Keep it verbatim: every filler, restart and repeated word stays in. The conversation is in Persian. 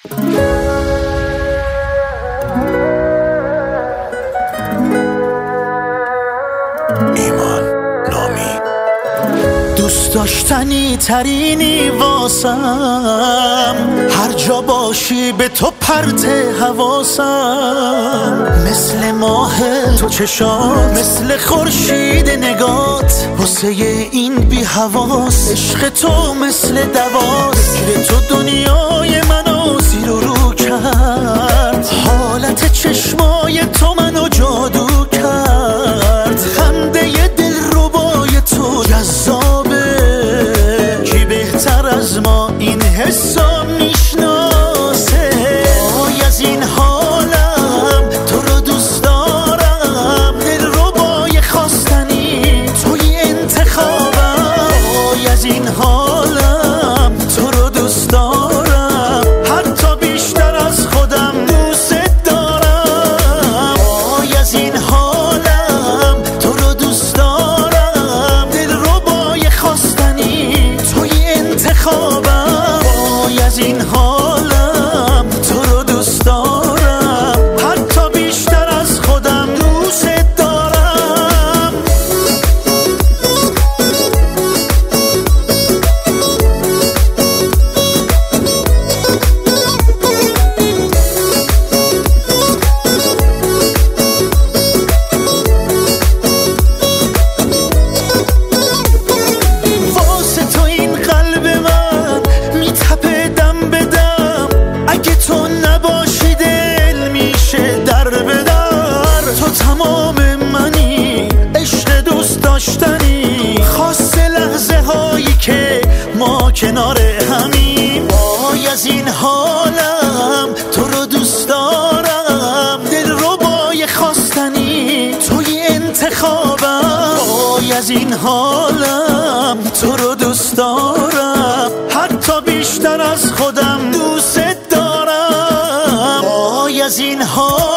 ایمان نامی دوست داشتنی ترینی واسم، هر جا باشی به تو پرت حواسم. مثل ماه تو چشات، مثل خورشید نگات، واسه این بی حواس عشق تو مثل دواست. فکر تو دنیای منو زیر و رو کرد، حالت چشمای تو منو جادو کرد. خنده دلربای تو جذابه، کی بهتر از ما این حسا میشناسه. وای از این حالم تو رو دوست دارم، دلربای خواستنی توی انتخابم. وای از این حالم تو رو دوست دارم، حتی بیشتر از خودم دوست دارم. وای از این حالم تو رو دوست دارم، دلربای خواستنی توی انتخابم. وای از این حالم تو رو دوست دارم، حتی بیشتر از خودم دوست دارم. واسه تو این قلب من میتپه دم به دم، اگه تو نباشی دل میشه در به در. تو تمام منی، عشق دوست داشتنی، خاصه لحظه هایی که ما کنار همیم. وای از این حالم تو رو دوست دارم، دلربای خواستنی توی انتخابم. وای از این حالم تو رو دوست دارم، حتی بیشتر از خودم دوست دارم. وای از این حالم